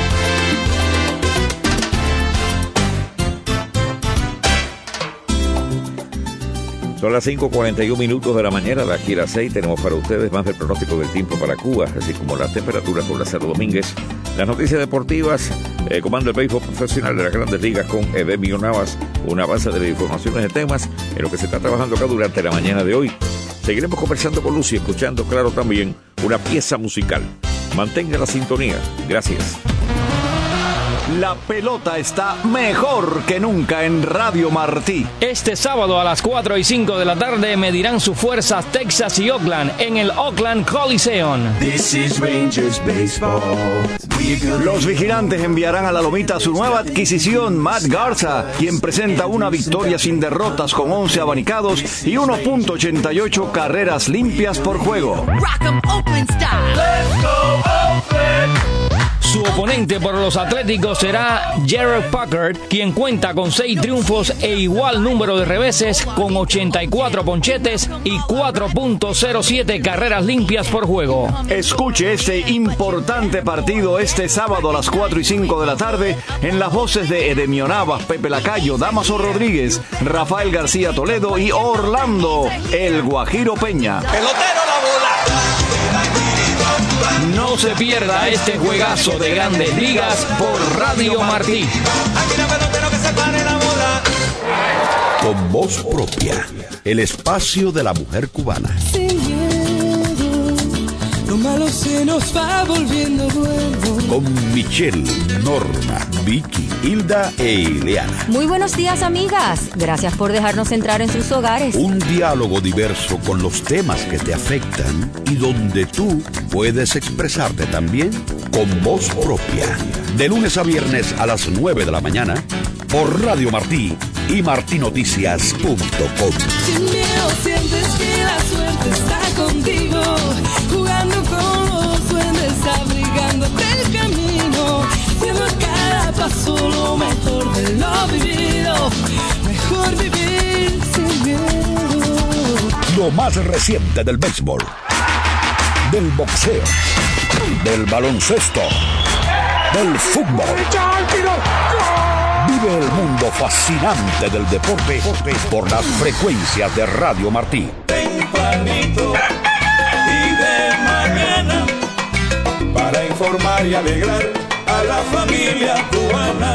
Son las 5:41 de la mañana, de aquí a las 6 tenemos para ustedes más del pronóstico del tiempo para Cuba, así como las temperaturas con Lázaro Domínguez, las noticias deportivas, comando el béisbol profesional de las Grandes Ligas con Edemio Navas, una base de informaciones de temas en lo que se está trabajando acá durante la mañana de hoy. Seguiremos conversando con Lucy, escuchando, claro, también una pieza musical. Mantenga la sintonía. Gracias. La pelota está mejor que nunca en Radio Martí. Este sábado a las 4 y 5 de la tarde medirán sus fuerzas Texas y Oakland en el Oakland Coliseum. This is Rangers Baseball. Los Vigilantes enviarán a la Lomita su nueva adquisición, Matt Garza, quien presenta una victoria sin derrotas con 11 abanicados y 1.88 carreras limpias por juego. Su oponente por los Atléticos será Jared Packard, quien cuenta con 6 triunfos e igual número de reveses con 84 ponchetes y 4.07 carreras limpias por juego. Escuche este importante partido este sábado a las 4 y 5 de la tarde en las voces de Edemio Navas, Pepe Lacayo, Damaso Rodríguez, Rafael García Toledo y Orlando El Guajiro Peña. Pelotero la bola. No se pierda este juegazo de Grandes Ligas por Radio Martí. Con voz propia, el espacio de la mujer cubana. Lo malo se nos va volviendo bueno. Con Michelle, Norma, Vicky, Hilda e Ileana. Muy buenos días, amigas. Gracias por dejarnos entrar en sus hogares. Un diálogo diverso con los temas que te afectan y donde tú puedes expresarte también con voz propia. De lunes a viernes a las 9 de la mañana por Radio Martí y martinoticias.com. Sin miedo sientes que la suerte está contigo, jugando con los duendes, abrigándote el camino, siendo cada paso lo mejor de lo vivido, mejor vivir sin miedo. Lo más reciente del béisbol, del boxeo, del baloncesto, del fútbol. Vive el mundo fascinante del deporte por las frecuencias de Radio Martí. Tempranito y de mañana, para informar y alegrar a la familia cubana.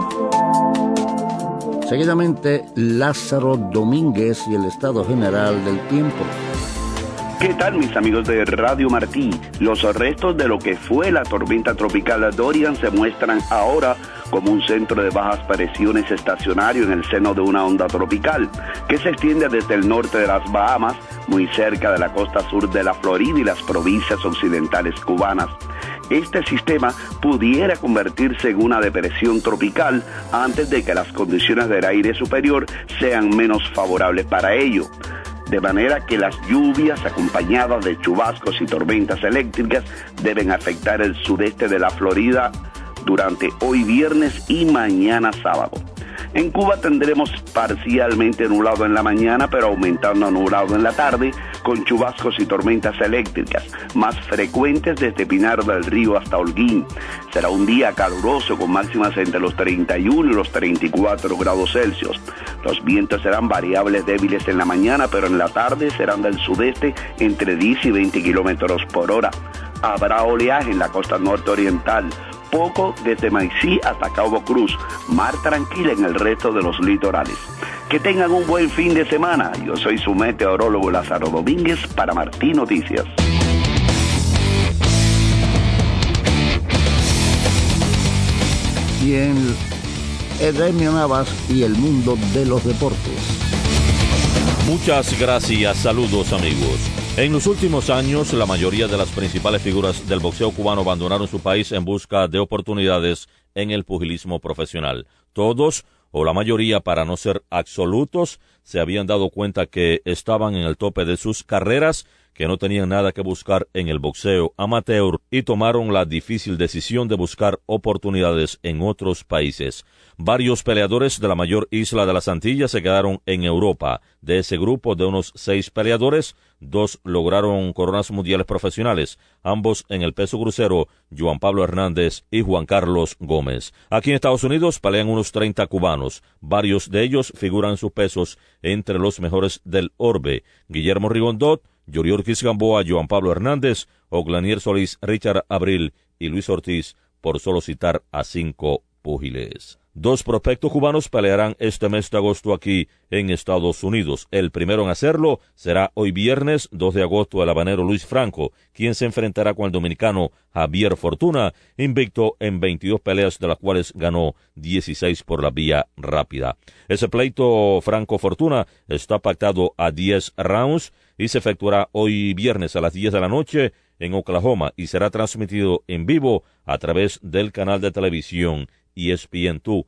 Seguidamente, Lázaro Domínguez y el estado general del tiempo. ¿Qué tal, mis amigos de Radio Martí? Los restos de lo que fue la tormenta tropical Dorian se muestran ahora como un centro de bajas presiones estacionario en el seno de una onda tropical que se extiende desde el norte de las Bahamas, muy cerca de la costa sur de la Florida y las provincias occidentales cubanas. Este sistema pudiera convertirse en una depresión tropical antes de que las condiciones del aire superior sean menos favorables para ello. De manera que las lluvias acompañadas de chubascos y tormentas eléctricas deben afectar el sudeste de la Florida durante hoy viernes y mañana sábado. En Cuba tendremos parcialmente nublado en la mañana, pero aumentando a nublado en la tarde, con chubascos y tormentas eléctricas, más frecuentes desde Pinar del Río hasta Holguín. Será un día caluroso con máximas entre los 31 y los 34 grados Celsius. Los vientos serán variables débiles en la mañana, pero en la tarde serán del sudeste entre 10 y 20 kilómetros por hora. Habrá oleaje en la costa norte oriental, poco desde Maicí hasta Cabo Cruz, mar tranquila en el resto de los litorales. Que tengan un buen fin de semana. Yo soy su meteorólogo Lázaro Domínguez para Martí Noticias. Y en Edemio Navas y el mundo de los deportes. Muchas gracias, saludos amigos. En los últimos años, la mayoría de las principales figuras del boxeo cubano abandonaron su país en busca de oportunidades en el pugilismo profesional. Todos, o la mayoría, para no ser absolutos, se habían dado cuenta que estaban en el tope de sus carreras, que no tenían nada que buscar en el boxeo amateur y tomaron la difícil decisión de buscar oportunidades en otros países. Varios peleadores de la mayor isla de las Antillas se quedaron en Europa. De ese grupo de unos 6 peleadores, 2 lograron coronas mundiales profesionales, ambos en el peso crucero, Juan Pablo Hernández y Juan Carlos Gómez. Aquí en Estados Unidos pelean unos 30 cubanos. Varios de ellos figuran sus pesos entre los mejores del orbe: Guillermo Rigondot, Yuriorkis Gamboa, Juan Pablo Hernández, Oglanier Solís, Richard Abril y Luis Ortiz, por solo citar a 5 púgiles. 2 prospectos cubanos pelearán este mes de agosto aquí en Estados Unidos. El primero en hacerlo será hoy viernes 2 de agosto el habanero Luis Franco, quien se enfrentará con el dominicano Javier Fortuna, invicto en 22 peleas, de las cuales ganó 16 por la vía rápida. Ese pleito Franco-Fortuna está pactado a 10 rounds y se efectuará hoy viernes a las 10 de la noche en Oklahoma y será transmitido en vivo a través del canal de televisión ESPN2,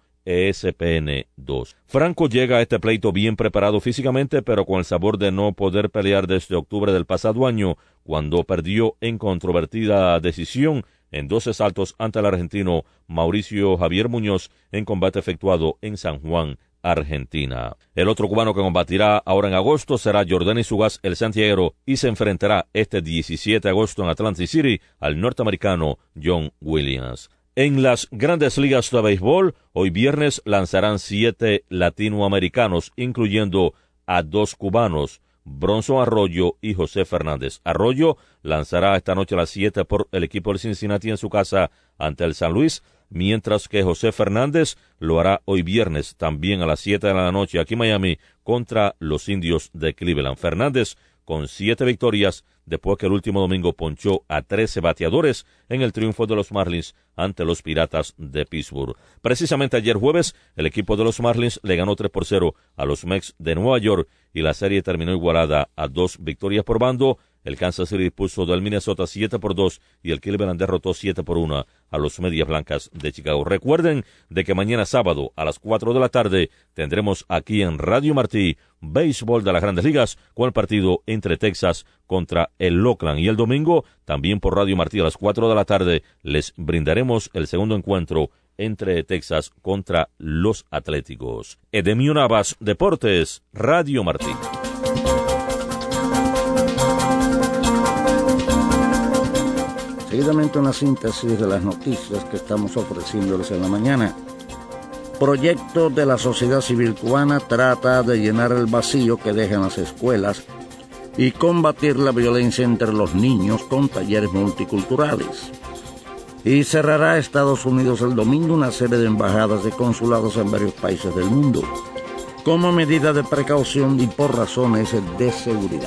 ESPN2. Franco llega a este pleito bien preparado físicamente, pero con el sabor de no poder pelear desde octubre del pasado año, cuando perdió en controvertida decisión en 2 asaltos ante el argentino Mauricio Javier Muñoz en combate efectuado en San Juan, Argentina. El otro cubano que combatirá ahora en agosto será Jordanis Ugas el Santiaguero y se enfrentará este 17 de agosto en Atlantic City al norteamericano John Williams. En las grandes ligas de béisbol, hoy viernes lanzarán 7 latinoamericanos, incluyendo a 2 cubanos, Bronson Arroyo y José Fernández. Arroyo lanzará esta noche a las 7 por el equipo de Cincinnati en su casa ante el San Luis, mientras que José Fernández lo hará hoy viernes también a las 7 de la noche aquí en Miami contra los Indios de Cleveland. Fernández con 7 victorias después que el último domingo ponchó a 13 bateadores en el triunfo de los Marlins ante los Piratas de Pittsburgh. Precisamente ayer jueves, el equipo de los Marlins le ganó 3-0 a los Mets de Nueva York y la serie terminó igualada a 2 victorias por bando. El Kansas City dispuso del Minnesota 7-2 y el Cleveland derrotó 7-1 a los Medias Blancas de Chicago. Recuerden de que mañana sábado a las 4 de la tarde tendremos aquí en Radio Martí béisbol de las Grandes Ligas con el partido entre Texas contra el Oakland. Y el domingo también por Radio Martí a las 4 de la tarde les brindaremos el segundo encuentro entre Texas contra los Atléticos. Edemio Navas, Deportes, Radio Martí. Seguidamente una síntesis de las noticias que estamos ofreciéndoles en la mañana. Proyecto de la sociedad civil cubana trata de llenar el vacío que dejan las escuelas y combatir la violencia entre los niños con talleres multiculturales. Y cerrará Estados Unidos el domingo una serie de embajadas de consulados en varios países del mundo, como medida de precaución y por razones de seguridad.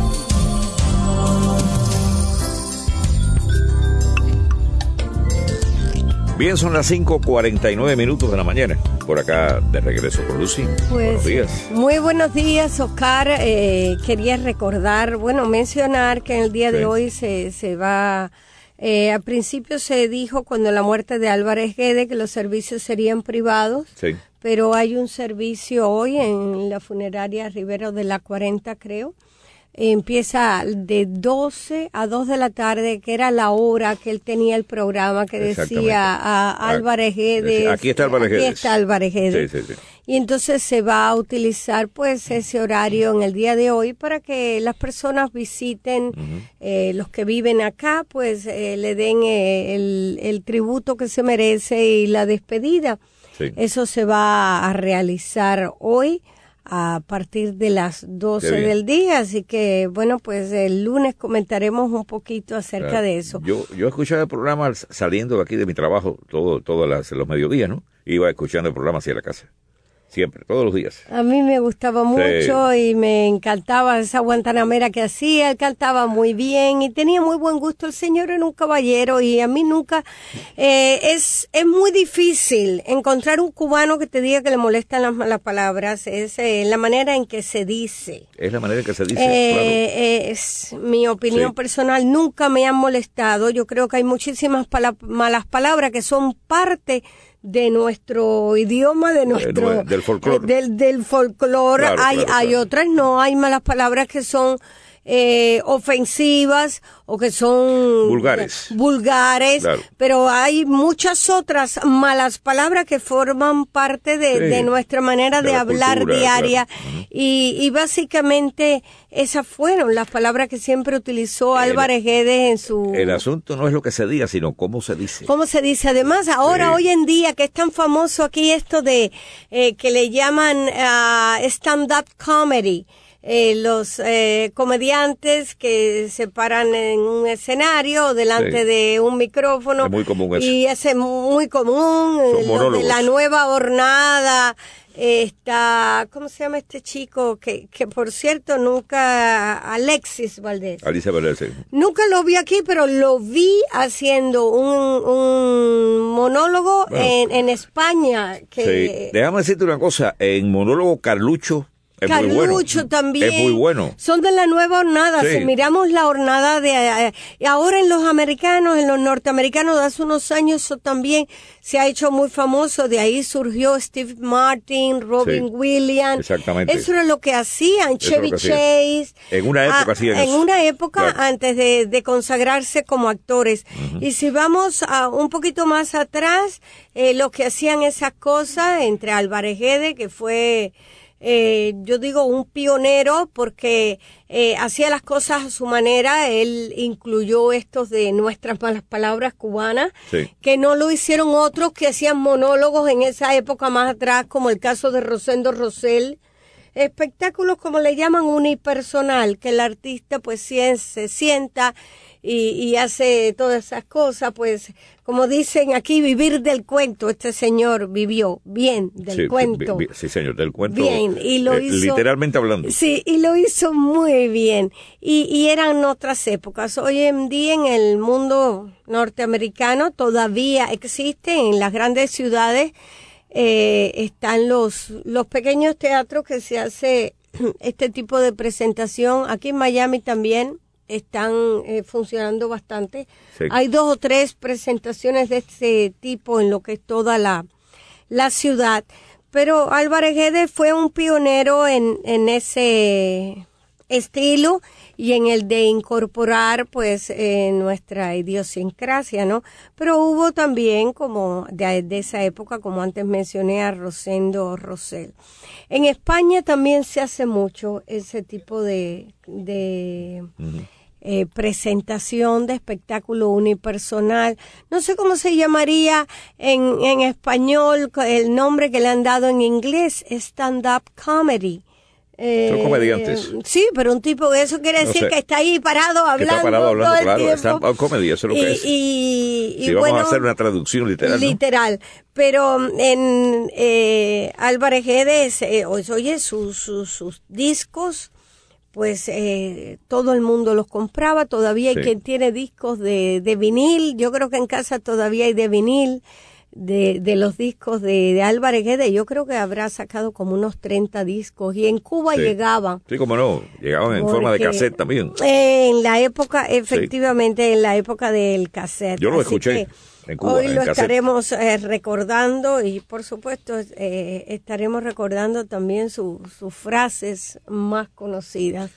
Bien, son las 5:49 de la mañana. Por acá de regreso con Lucy. Pues, buenos días. Muy buenos días, Oscar. Quería recordar, mencionar que en el día de hoy se va... al principio se dijo cuando la muerte de Álvarez Guedes que los servicios serían privados. Sí. Pero hay un servicio hoy en la funeraria Rivero de la 40, creo. Empieza de 12 a 2 de la tarde, que era la hora que él tenía el programa que decía a Álvarez Guedes. Aquí está Álvarez Guedes. Aquí está Álvarez Guedes. Sí. Y entonces se va a utilizar pues ese horario en el día de hoy para que las personas visiten, los que viven acá, pues le den el tributo que se merece y la despedida. Sí. Eso se va a realizar hoy a partir de las 12 del día, así que pues el lunes comentaremos un poquito acerca de eso. Yo escuchaba el programa saliendo de aquí de mi trabajo todos los mediodías, ¿no? Iba escuchando el programa hacia la casa. Siempre, todos los días. A mí me gustaba mucho y me encantaba esa guantanamera que hacía. Él cantaba muy bien y tenía muy buen gusto. El señor era un caballero y a mí nunca... es muy difícil encontrar un cubano que te diga que le molestan las malas palabras. Es la manera en que se dice. Es la manera en que se dice, claro. Es mi opinión personal. Nunca me han molestado. Yo creo que hay muchísimas malas palabras que son parte de nuestro idioma, de nuestro del folclore. Del folclore. Claro, hay otras, no, hay malas palabras que son ofensivas o que son vulgares, claro. Pero hay muchas otras malas palabras que forman parte de nuestra manera de hablar cultura, diaria, claro. Y básicamente esas fueron las palabras que siempre utilizó Álvarez Guedes en su... El asunto no es lo que se diga, sino cómo se dice. ¿Cómo se dice? Además, ahora, hoy en día, que es tan famoso aquí esto de que le llaman stand-up comedy, los comediantes que se paran en un escenario delante de un micrófono. Es muy común eso. Y es muy común. Lo de la nueva hornada. ¿Cómo se llama este chico? Que por cierto nunca, Alexis Valdés. Alicia Valdés, sí. Nunca lo vi aquí, pero lo vi haciendo un monólogo en España. Sí. Déjame decirte una cosa, en monólogo Carlucho es muy bueno. Carlucho también. Es muy bueno. Son de la nueva hornada. Sí. Si miramos la hornada de ahora en los americanos, en los norteamericanos de hace unos años, eso también se ha hecho muy famoso. De ahí surgió Steve Martin, Robin Williams. Exactamente. Eso era lo que hacían, Chevy Chase. En una época hacían eso. En una época claro. antes de consagrarse como actores. Y si vamos a un poquito más atrás, los que hacían esas cosas, entre Álvarez Guedes, que fue... yo digo un pionero porque hacía las cosas a su manera. Él incluyó estos de nuestras malas palabras cubanas, que no lo hicieron otros que hacían monólogos en esa época más atrás, como el caso de Rosendo Rosell. Espectáculos, como le llaman, unipersonal, que el artista pues se sienta y hace todas esas cosas, pues como dicen aquí, vivir del cuento. Este señor vivió bien del cuento. Sí, señor, del cuento. Bien, y lo hizo, literalmente hablando. Sí, y lo hizo muy bien. Y eran otras épocas. Hoy en día en el mundo norteamericano todavía existe, en las grandes ciudades están los pequeños teatros que se hace este tipo de presentación. Aquí en Miami también están funcionando bastante. Sí. Hay 2 o 3 presentaciones de este tipo en lo que es toda la ciudad. Pero Álvarez Guedes fue un pionero en ese estilo y en el de incorporar pues nuestra idiosincrasia, ¿no? Pero hubo también, como de esa época, como antes mencioné, a Rosendo Rosell. En España también se hace mucho ese tipo de presentación de espectáculo unipersonal. No sé cómo se llamaría en español, el nombre que le han dado en inglés, stand-up comedy. Son comediantes. Sí, pero un tipo, eso quiere decir que está ahí parado hablando. Está parado hablando, todo el claro. tiempo. Stand-up comedy, eso es lo que es. Y vamos bueno, a hacer una traducción literal. Literal. ¿No? Pero en Álvarez Guedes, oye, sus discos, pues todo el mundo los compraba. Todavía hay quien tiene discos de vinil. Yo creo que en casa todavía hay de vinil. De los discos de Álvarez Guedes. Yo creo que habrá sacado como unos 30 discos y en Cuba llegaban. Sí, cómo no, llegaban en forma de cassette también. En la época, efectivamente, en la época del cassette. Yo lo escuché en Cuba. Hoy lo estaremos recordando y por supuesto estaremos recordando también sus frases más conocidas.